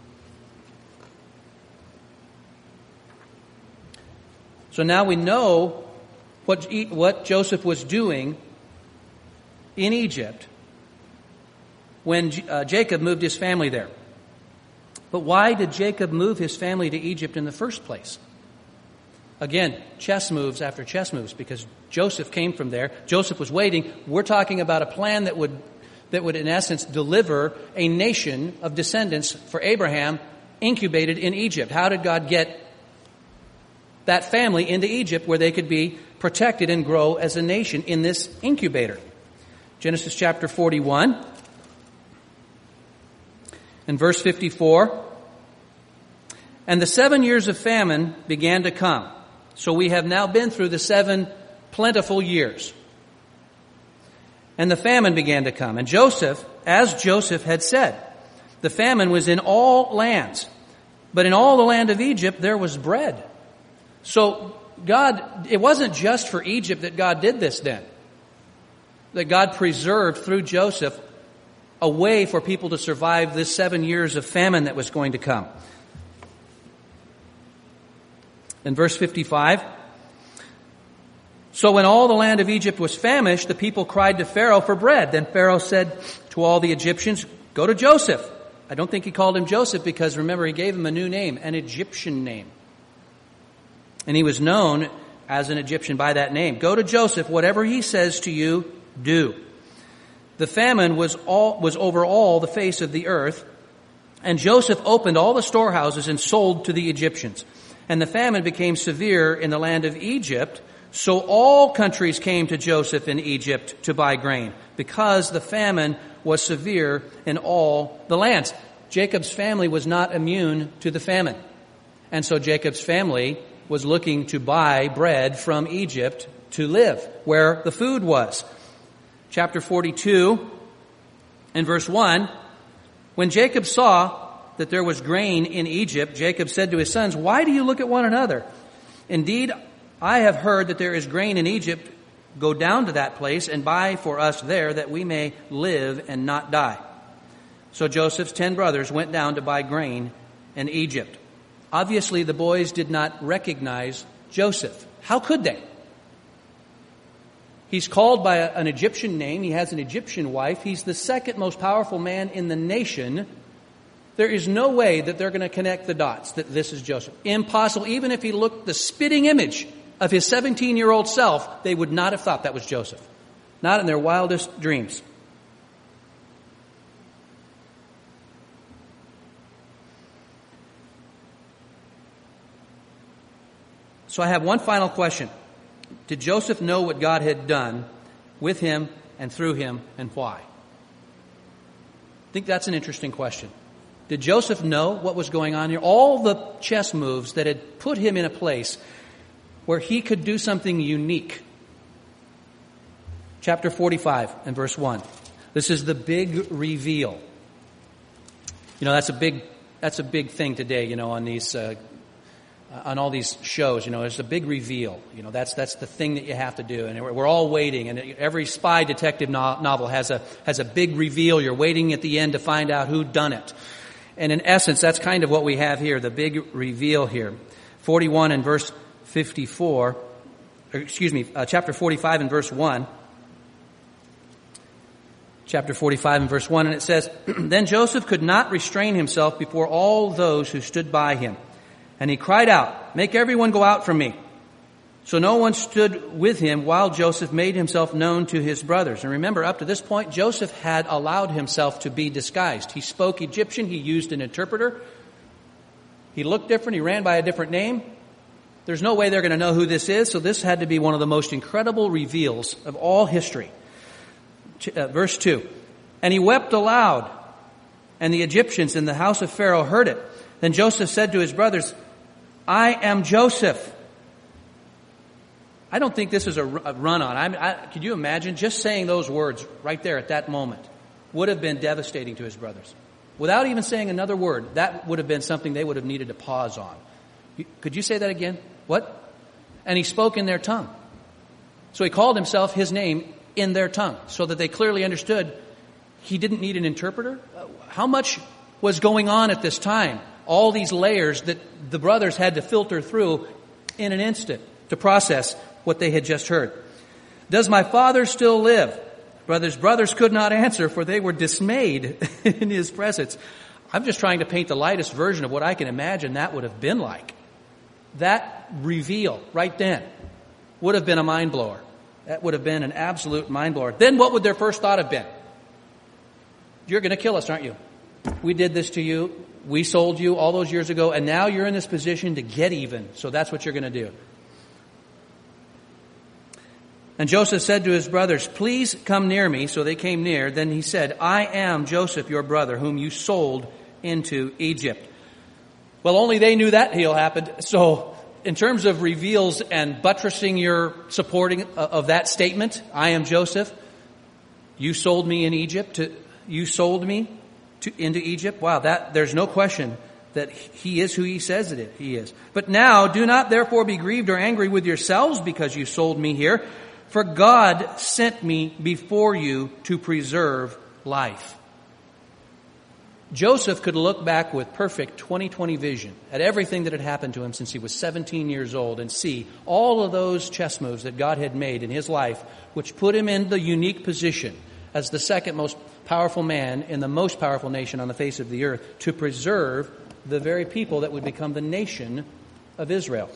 So now we know what Joseph was doing in Egypt when Jacob moved his family there. But why did Jacob move his family to Egypt in the first place? Again, chess moves after chess moves, because Joseph came from there. Joseph was waiting. We're talking about a plan that would in essence deliver a nation of descendants for Abraham incubated in Egypt. How did God get that family into Egypt where they could be protected and grow as a nation in this incubator? Genesis chapter 41 and verse 54. "And the 7 years of famine began to come." So we have now been through the 7 plentiful years. "And the famine began to come. And Joseph, as Joseph had said, the famine was in all lands. But in all the land of Egypt there was bread." So it wasn't just for Egypt that God did this then. That God preserved through Joseph a way for people to survive this 7 years of famine that was going to come. In verse 55, "So when all the land of Egypt was famished, the people cried to Pharaoh for bread. Then Pharaoh said to all the Egyptians, 'Go to Joseph.'" I don't think he called him Joseph because, remember, he gave him a new name, an Egyptian name. And he was known as an Egyptian by that name. "Go to Joseph, whatever he says to you, do." The famine was over all the face of the earth, and Joseph opened all the storehouses and sold to the Egyptians. And the famine became severe in the land of Egypt, so all countries came to Joseph in Egypt to buy grain, because the famine was severe in all the lands. Jacob's family was not immune to the famine. And so Jacob's family was looking to buy bread from Egypt to live, where the food was. Chapter 42 and verse 1, "When Jacob saw that there was grain in Egypt, Jacob said to his sons, 'Why do you look at one another? Indeed, I have heard that there is grain in Egypt. Go down to that place and buy for us there, that we may live and not die.' So Joseph's 10 brothers went down to buy grain in Egypt." Obviously, the boys did not recognize Joseph. How could they? He's called by an Egyptian name. He has an Egyptian wife. He's the second most powerful man in the nation. There is no way that they're going to connect the dots that this is Joseph. Impossible. Even if he looked the spitting image of his 17-year-old self, they would not have thought that was Joseph. Not in their wildest dreams. So I have one final question. Did Joseph know what God had done with him and through him, and why? I think that's an interesting question. Did Joseph know what was going on here? All the chess moves that had put him in a place where he could do something unique. Chapter 45 and verse 1. This is the big reveal. You know, that's a big That's a big thing today, on these, on all these shows. There's a big reveal. That's the thing that you have to do, and we're all waiting. And every spy detective novel has a big reveal. You're waiting at the end to find out who done it. And in essence, that's kind of what we have here, the big reveal here. 41 and verse 54. Chapter 45 and verse 1. Chapter 45 and verse 1, and it says, Then Joseph could not restrain himself before all those who stood by him. And he cried out, Make everyone go out from me. So no one stood with him while Joseph made himself known to his brothers. And remember, up to this point, Joseph had allowed himself to be disguised. He spoke Egyptian. He used an interpreter. He looked different. He ran by a different name. There's no way they're going to know who this is. So this had to be one of the most incredible reveals of all history. Verse 2, And he wept aloud, and the Egyptians in the house of Pharaoh heard it. Then Joseph said to his brothers, I am Joseph. I don't think this is a run-on. Could you imagine just saying those words right there at that moment would have been devastating to his brothers. Without even saying another word, that would have been something they would have needed to pause on. Could you say that again? What? And he spoke in their tongue. So he called himself his name in their tongue so that they clearly understood he didn't need an interpreter. How much was going on at this time? All these layers that the brothers had to filter through in an instant to process what they had just heard. Does my father still live? Brothers could not answer, for they were dismayed in his presence. I'm just trying to paint the lightest version of what I can imagine that would have been like. That reveal right then would have been a mind blower. That would have been an absolute mind blower. Then what would their first thought have been? You're going to kill us, aren't you? We did this to you. We sold you all those years ago, and now you're in this position to get even. So that's what you're going to do. And Joseph said to his brothers, Please come near me. So they came near. Then he said, I am Joseph, your brother, whom you sold into Egypt. Well, only they knew that deal happened. So in terms of reveals and buttressing your supporting of that statement, I am Joseph, you sold me in Egypt, you sold me into Egypt. Wow, there's no question that he is who he says he is. But now do not therefore be grieved or angry with yourselves because you sold me here, for God sent me before you to preserve life. Joseph could look back with perfect 20/20 vision at everything that had happened to him since he was 17 years old and see all of those chess moves that God had made in his life, which put him in the unique position as the second most powerful man in the most powerful nation on the face of the earth to preserve the very people that would become the nation of Israel.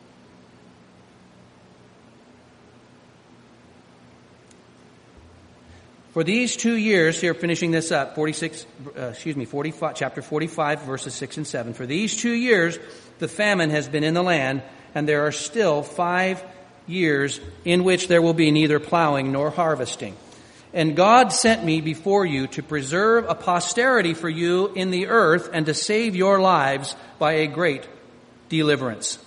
For these 2 years, here finishing this up, 45, chapter 45, verses 6 and 7. For these 2 years, the famine has been in the land, and there are still 5 years in which there will be neither plowing nor harvesting. And God sent me before you to preserve a posterity for you in the earth and to save your lives by a great deliverance.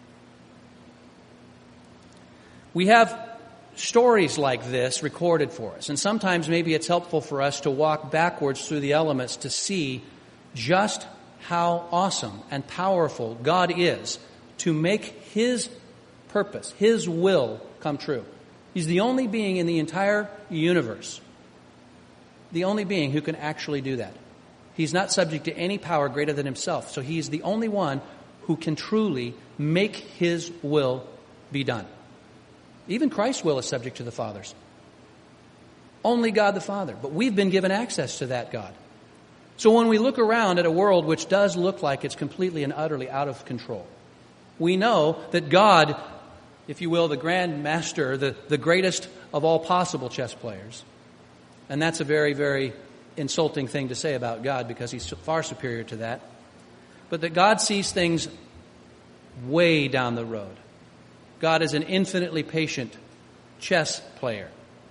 We have stories like this recorded for us. And sometimes maybe it's helpful for us to walk backwards through the elements to see just how awesome and powerful God is to make His purpose, His will come true. He's the only being in the entire universe, the only being who can actually do that. He's not subject to any power greater than Himself. So He's the only one who can truly make His will be done. Even Christ's will is subject to the Father's. Only God the Father. But we've been given access to that God. So when we look around at a world which does look like it's completely and utterly out of control, we know that God, if you will, the grand master, the greatest of all possible chess players, and that's a very, very insulting thing to say about God because He's far superior to that, but that God sees things way down the road. God is an infinitely patient chess player.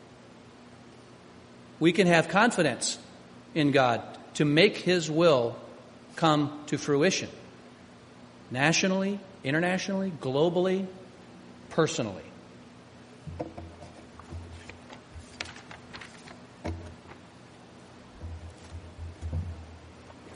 We can have confidence in God to make His will come to fruition. Nationally, internationally, globally, personally.